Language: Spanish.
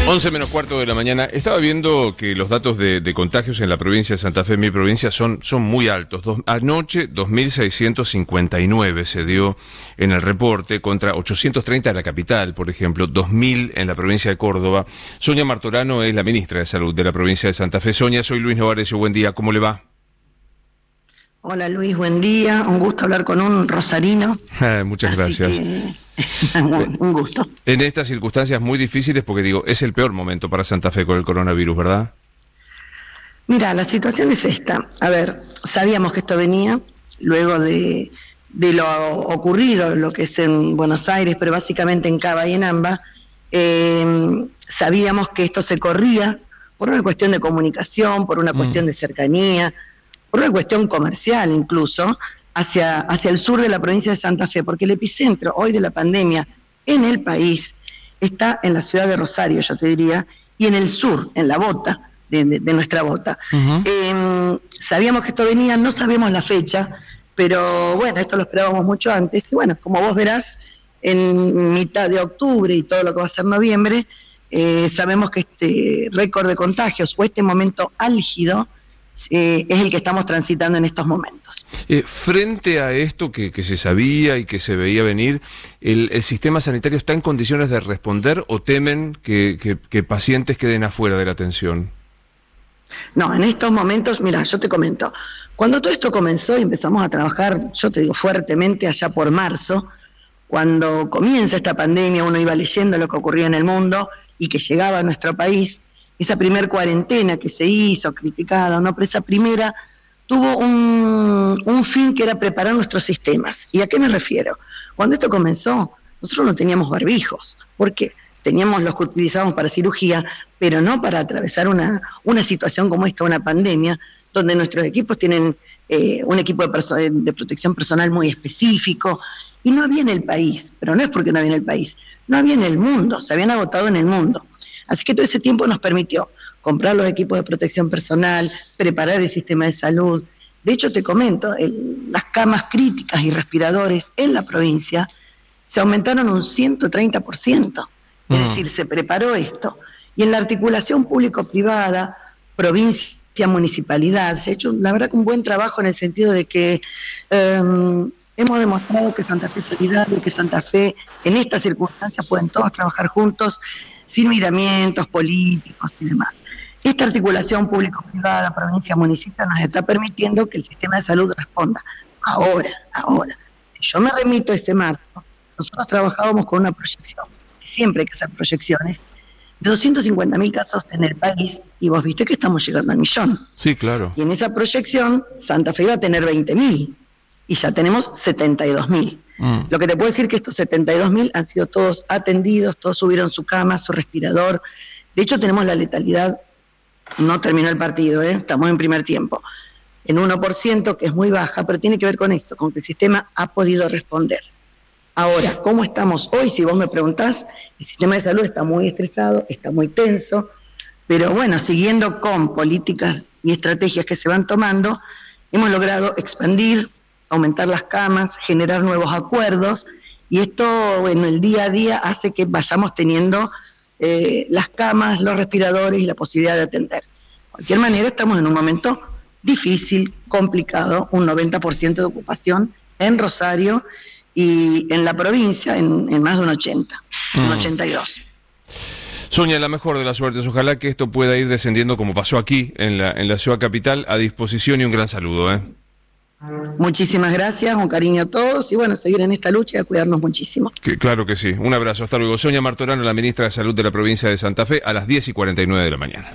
11 menos cuarto de la mañana. Estaba viendo que los datos de contagios en la provincia de Santa Fe, mi provincia, son muy altos. Anoche 2.659 se dio en el reporte contra 830 en la capital, por ejemplo, 2.000 en la provincia de Córdoba. Sonia Martorano es la ministra de Salud de la provincia de Santa Fe. Sonia, soy Luis Novarecio, buen día, ¿cómo le va? Hola Luis, buen día, un gusto hablar con un rosarino. Muchas gracias. Un gusto. En estas circunstancias muy difíciles, porque digo, es el peor momento para Santa Fe con el coronavirus, ¿verdad? Mira, la situación es esta. A ver, sabíamos que esto venía luego de lo ocurrido, lo que es en Buenos Aires, pero básicamente en Cava y en Amba. Sabíamos que esto se corría por una cuestión de comunicación, por una cuestión de cercanía, por una cuestión comercial incluso, hacia el sur de la provincia de Santa Fe, porque el epicentro hoy de la pandemia en el país está en la ciudad de Rosario, yo te diría, y en el sur, en la bota, de nuestra bota. Sabíamos que esto venía, no sabemos la fecha, pero bueno, esto lo esperábamos mucho antes, y bueno, como vos verás, en mitad de octubre y todo lo que va a ser noviembre, sabemos que este récord de contagios o este momento álgido es el que estamos transitando en estos momentos. Frente a esto que se sabía y que se veía venir, ¿el sistema sanitario está en condiciones de responder o temen que pacientes queden afuera de la atención? No, en estos momentos, mira, yo te comento, cuando todo esto comenzó y empezamos a trabajar, yo te digo fuertemente, allá por marzo, cuando comienza esta pandemia, uno iba leyendo lo que ocurría en el mundo y que llegaba a nuestro país. Esa primer cuarentena que se hizo, criticada, ¿no? Pero esa primera tuvo un fin que era preparar nuestros sistemas. ¿Y a qué me refiero? Cuando esto comenzó, nosotros no teníamos barbijos, porque teníamos los que utilizábamos para cirugía, pero no para atravesar una situación como esta, una pandemia, donde nuestros equipos tienen un equipo de protección personal muy específico, y no había en el país, pero no es porque no había en el país, no había en el mundo, se habían agotado en el mundo. Así que todo ese tiempo nos permitió comprar los equipos de protección personal, preparar el sistema de salud. De hecho, te comento, las camas críticas y respiradores en la provincia se aumentaron un 130%. Es decir, se preparó esto. Y en la articulación público-privada, provincia, municipalidad, se ha hecho, la verdad, un buen trabajo en el sentido de que hemos demostrado que Santa Fe es solidario, que Santa Fe, en estas circunstancias, pueden todos trabajar juntos, sin miramientos políticos y demás. Esta articulación público-privada, provincia-municipio, nos está permitiendo que el sistema de salud responda. Ahora. Yo me remito a ese marzo. Nosotros trabajábamos con una proyección, que siempre hay que hacer proyecciones, de 250.000 casos en el país, y vos viste que estamos llegando al 1.000.000. Sí, claro. Y en esa proyección, Santa Fe iba a tener 20.000, y ya tenemos 72.000. Lo que te puedo decir que estos 72.000 han sido todos atendidos, todos subieron su cama, su respirador. De hecho, tenemos la letalidad, no terminó el partido, estamos en primer tiempo, en 1%, que es muy baja, pero tiene que ver con eso, con que el sistema ha podido responder. Ahora, ¿cómo estamos hoy? Si vos me preguntás, el sistema de salud está muy estresado, está muy tenso, pero bueno, siguiendo con políticas y estrategias que se van tomando, hemos logrado expandir, aumentar las camas, generar nuevos acuerdos, y esto en el día a día hace que vayamos teniendo las camas, los respiradores y la posibilidad de atender. De cualquier manera, estamos en un momento difícil, complicado, un 90% de ocupación en Rosario y en la provincia en más de un 80, un 82. Sonia, la mejor de las suertes. Ojalá que esto pueda ir descendiendo como pasó aquí en la ciudad capital. A disposición y un gran saludo. Muchísimas gracias, un cariño a todos y bueno, seguir en esta lucha y a cuidarnos muchísimo. Claro que sí, un abrazo, hasta luego. Sonia Martorano, la ministra de Salud de la provincia de Santa Fe, a las 10:49 de la mañana.